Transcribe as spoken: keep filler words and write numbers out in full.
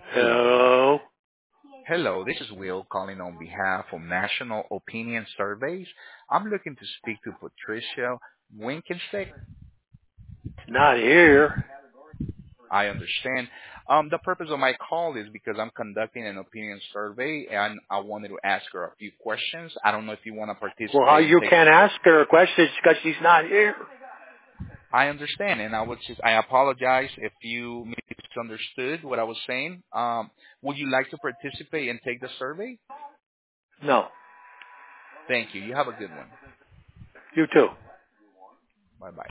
Hello. Hello. Hello, this is Will calling on behalf of National Opinion Surveys. I'm looking to speak to Patricia Winkenstick. Not here. I understand. Um, the purpose of my call is because I'm conducting an opinion survey and I wanted to ask her a few questions. I don't know if you want to Well, how participate and you take. can't ask her questions because she's not here. I understand, and I would just I apologize if you misunderstood what I was saying. Um, would you like to participate and take the survey? No. Thank you. You have a good one. You too. Bye bye.